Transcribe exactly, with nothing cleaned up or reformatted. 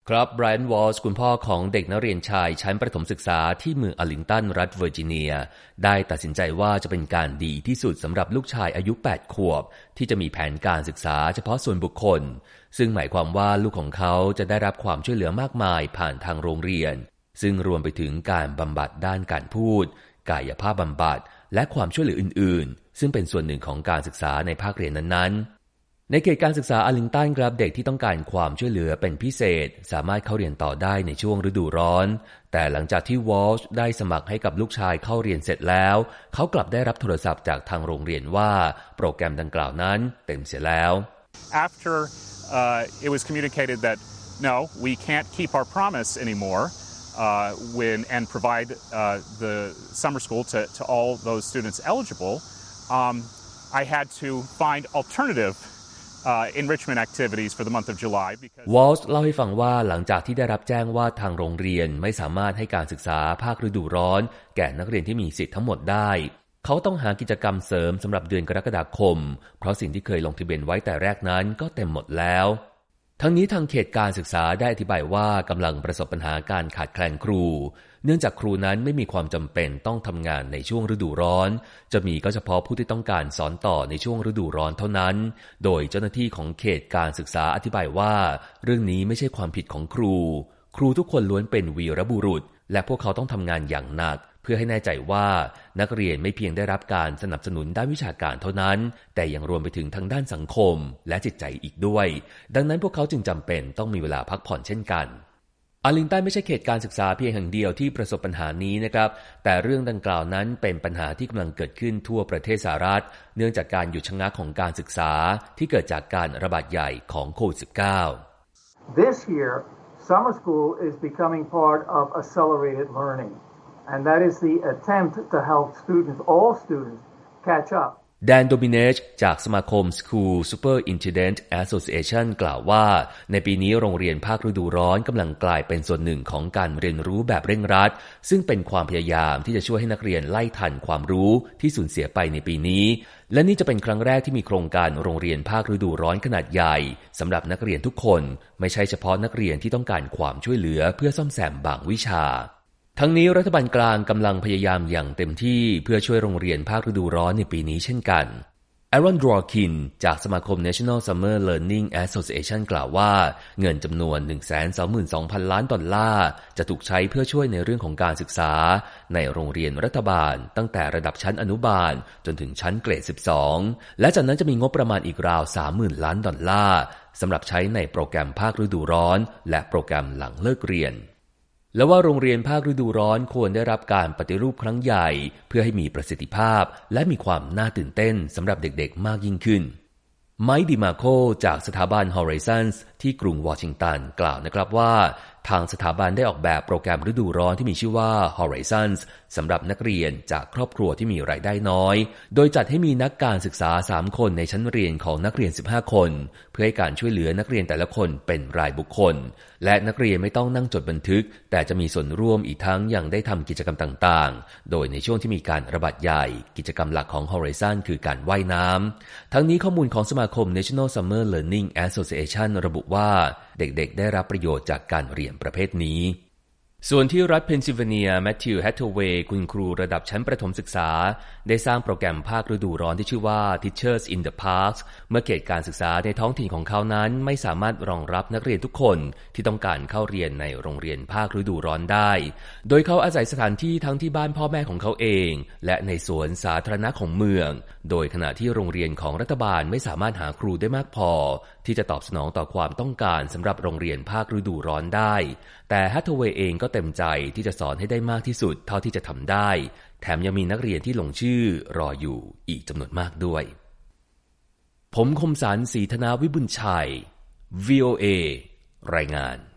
ครับไบรอัน วอลส์คุณพ่อของเด็กนักเรียนชายชั้นประถมศึกษาที่เมืองอาร์ลิงตันรัฐเวอร์จิเนียได้ตัดสินใจว่าจะเป็นการดีที่สุดสำหรับลูกชายอายุแปดขวบที่จะมีแผนการศึกษาเฉพาะส่วนบุคคลซึ่งหมายความว่าลูกของเขาจะได้รับความช่วยเหลือมากมายผ่านทางโรงเรียนซึ่งรวมไปถึงการบำบัดด้านการพูดกายภาพบำบัดและความช่วยเหลืออื่นๆซึ่งเป็นส่วนหนึ่งของการศึกษาในภาคเรียนนั้นๆในเขตการศึกษาอาร์ลิงตันครับเด็กที่ต้องการความช่วยเหลือเป็นพิเศษสามารถเข้าเรียนต่อได้ในช่วงฤดูร้อนแต่หลังจากที่วอลช์ได้สมัครให้กับลูกชายเข้าเรียนเสร็จแล้วเขากลับได้รับโทรศัพท์จากทางโรงเรียนว่าโปรแกรมดังกล่าวนั้นเต็มเสียแล้ว After uh, it was communicated that no, we can't keep our promise anymore uh, when and provide uh, the summer school to, to all those students eligible, um, I had to find alternative.Uh, enrichment activities for the month of July because วอลส์เล่าให้ฟังว่าหลังจากที่ได้รับแจ้งว่าทางโรงเรียนไม่สามารถให้การศึกษาภาคฤดูร้อนแก่นักเรียนที่มีสิทธิ์ทั้งหมดได้เขาต้องหากิจกรรมเสริมสำหรับเดือนกรกฎาคมเพราะสิ่งที่เคยลงทะเบียนไว้แต่แรกนั้นก็เต็มหมดแล้วทั้งนี้ทางเขตการศึกษาได้อธิบายว่ากำลังประสบปัญหาการขาดแคลนครูเนื่องจากครูนั้นไม่มีความจำเป็นต้องทำงานในช่วงฤดูร้อนจะมีก็เฉพาะผู้ที่ต้องการสอนต่อในช่วงฤดูร้อนเท่านั้นโดยเจ้าหน้าที่ของเขตการศึกษาอธิบายว่าเรื่องนี้ไม่ใช่ความผิดของครูครูทุกคนล้วนเป็นวีรบุรุษและพวกเขาต้องทำงานอย่างหนักเพื่อให้แน่ใจว่านักเรียนไม่เพียงได้รับการสนับสนุนด้านวิชาการเท่านั้นแต่ยังรวมไปถึงทางด้านสังคมและจิตใจอีกด้วยดังนั้นพวกเขาจึงจำเป็นต้องมีเวลาพักผ่อนเช่นกันอาร์ลิงตันไม่ใช่เขตการศึกษาเพียงแห่งเดียวที่ประสบปัญหานี้นะครับแต่เรื่องดังกล่าวนั้นเป็นปัญหาที่กำลังเกิดขึ้นทั่วประเทศสหรัฐเนื่องจากการหยุดชะงักของการศึกษาที่เกิดจากการระบาดใหญ่ของโควิด สิบเก้า This year summer school is becoming part of accelerated learning and that is the attempt to help students all students catch up แดนโดมิเนชจากสมาคม School Superintendent Association กล่าวว่าในปีนี้โรงเรียนภาคฤดูร้อนกำลังกลายเป็นส่วนหนึ่งของการเรียนรู้แบบเร่งรัดซึ่งเป็นความพยายามที่จะช่วยให้นักเรียนไล่ทันความรู้ที่สูญเสียไปในปีนี้และนี่จะเป็นครั้งแรกที่มีโครงการโรงเรียนภาคฤดูร้อนขนาดใหญ่สำหรับนักเรียนทุกคนไม่ใช่เฉพาะนักเรียนที่ต้องการความช่วยเหลือเพื่อซ่อมแซมบางวิชาทั้งนี้รัฐบาลกลางกำลังพยายามอย่างเต็มที่เพื่อช่วยโรงเรียนภาคฤดูร้อนในปีนี้เช่นกันแอรอนดรอคินจากสมาคม National Summer Learning Association กล่าวว่าเงินจำนวน หนึ่งแสนสองหมื่นสองพัน ล้านดอลลาร์จะถูกใช้เพื่อช่วยในเรื่องของการศึกษาในโรงเรียนรัฐบาลตั้งแต่ระดับชั้นอนุบาลจนถึงชั้นเกรดสิบสองและจากนั้นจะมีงบประมาณอีกราว สามหมื่น ล้านดอลลาร์สำหรับใช้ในโปรแกรมภาคฤดูร้อนและโปรแกรมหลังเลิกเรียนและว่าโรงเรียนภาคฤดูร้อนควรได้รับการปฏิรูปครั้งใหญ่เพื่อให้มีประสิทธิภาพและมีความน่าตื่นเต้นสำหรับเด็กๆมากยิ่งขึ้นไมค์ดิมาโคจากสถาบัน Horizons ที่กรุงวอชิงตันกล่าวนะครับว่าทางสถาบันได้ออกแบบโปรแกรมฤดูร้อนที่มีชื่อว่า Horizons สำหรับนักเรียนจากครอบครัวที่มีรายได้น้อยโดยจัดให้มีนักการศึกษาสามคนในชั้นเรียนของนักเรียนสิบห้าคนเพื่อให้การช่วยเหลือนักเรียนแต่ละคนเป็นรายบุคคลและนักเรียนไม่ต้องนั่งจดบันทึกแต่จะมีส่วนร่วมอีกทั้งยังได้ทำกิจกรรมต่างๆโดยในช่วงที่มีการระบาดใหญ่กิจกรรมหลักของ Horizon คือการว่ายน้ำทั้งนี้ข้อมูลของสมาคม National Summer Learning Association ระบุว่าเด็กๆได้รับประโยชน์จากการเรียนประเภทนี้ส่วนที่รัฐเพนซิลเวเนียแมทธิว แฮทเทเวย์คุณครูระดับชั้นประถมศึกษาได้สร้างโปรแกรมภาคฤดูร้อนที่ชื่อว่า Teachers in the Park เมื่อเขตการศึกษาในท้องถิ่นของเขานั้นไม่สามารถรองรับนักเรียนทุกคนที่ต้องการเข้าเรียนในโรงเรียนภาคฤดูร้อนได้โดยเขาอาศัยสถานที่ทั้งที่บ้านพ่อแม่ของเขาเองและในสวนสาธารณะของเมืองโดยขณะที่โรงเรียนของรัฐบาลไม่สามารถหาครูได้มากพอที่จะตอบสนองต่อความต้องการสำหรับโรงเรียนภาคฤดูร้อนได้แต่แฮทเทเวย์เองก็เต็มใจที่จะสอนให้ได้มากที่สุดเท่าที่จะทำได้แถมยังมีนักเรียนที่ลงชื่อรออยู่อีกจำนวนมากด้วยผมคมสันต์ ศรีธนาวิบุญชัย วี โอ เอ รายงาน